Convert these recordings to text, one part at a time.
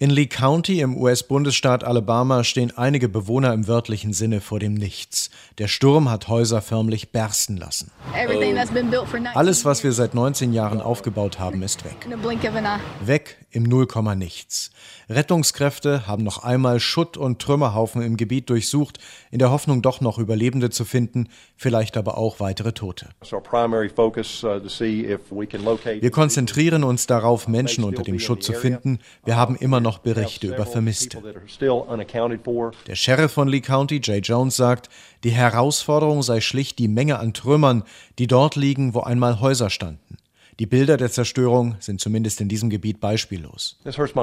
In Lee County im US-Bundesstaat Alabama stehen einige Bewohner im wörtlichen Sinne vor dem Nichts. Der Sturm hat Häuser förmlich bersten lassen. Alles, was wir seit 19 Jahren aufgebaut haben, ist weg. Weg im Nullkomma-Nichts. Rettungskräfte haben noch einmal Schutt und Trümmerhaufen im Gebiet durchsucht, in der Hoffnung, doch noch Überlebende zu finden, vielleicht aber auch weitere Tote. Wir konzentrieren uns darauf, Menschen unter dem Schutt zu finden. Wir haben immer noch Berichte über Vermisste. Der Sheriff von Lee County, Jay Jones, sagt, die Herausforderung sei schlicht die Menge an Trümmern, die dort liegen, wo einmal Häuser standen. Die Bilder der Zerstörung sind zumindest in diesem Gebiet beispiellos.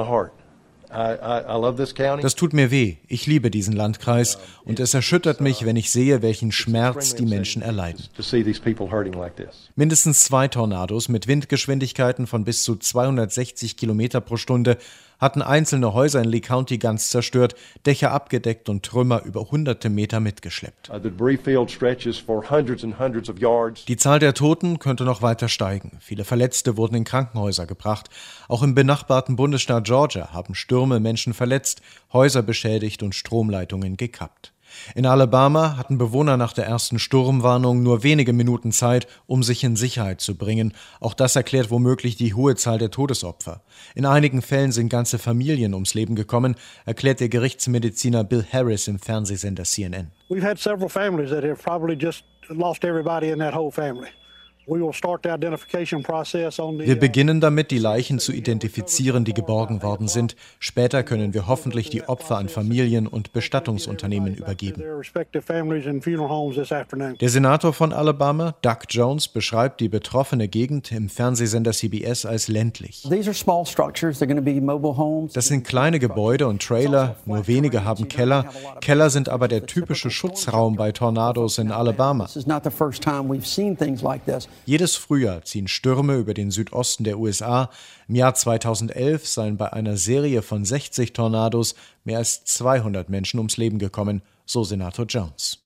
Das tut mir weh. Ich liebe diesen Landkreis und es erschüttert mich, wenn ich sehe, welchen Schmerz die Menschen erleiden. Mindestens 2 Tornados mit Windgeschwindigkeiten von bis zu 260 Kilometer pro Stunde hatten einzelne Häuser in Lee County ganz zerstört, Dächer abgedeckt und Trümmer über hunderte Meter mitgeschleppt. Die Zahl der Toten könnte noch weiter steigen. Viele Verletzte wurden in Krankenhäuser gebracht. Auch im benachbarten Bundesstaat Georgia haben Stürme Menschen verletzt, Häuser beschädigt und Stromleitungen gekappt. In Alabama hatten Bewohner nach der ersten Sturmwarnung nur wenige Minuten Zeit, um sich in Sicherheit zu bringen. Auch das erklärt womöglich die hohe Zahl der Todesopfer. In einigen Fällen sind ganze Familien ums Leben gekommen, erklärt der Gerichtsmediziner Bill Harris im Fernsehsender CNN. We've had several families that have probably just lost everybody in that whole family. Wir beginnen damit, die Leichen zu identifizieren, die geborgen worden sind. Später können wir hoffentlich die Opfer an Familien und Bestattungsunternehmen übergeben. Der Senator von Alabama, Doug Jones, beschreibt die betroffene Gegend im Fernsehsender CBS als ländlich. Das sind kleine Gebäude und Trailer, nur wenige haben Keller. Keller sind aber der typische Schutzraum bei Tornados in Alabama. Jedes Frühjahr ziehen Stürme über den Südosten der USA. Im Jahr 2011 seien bei einer Serie von 60 Tornados mehr als 200 Menschen ums Leben gekommen, so Senator Jones.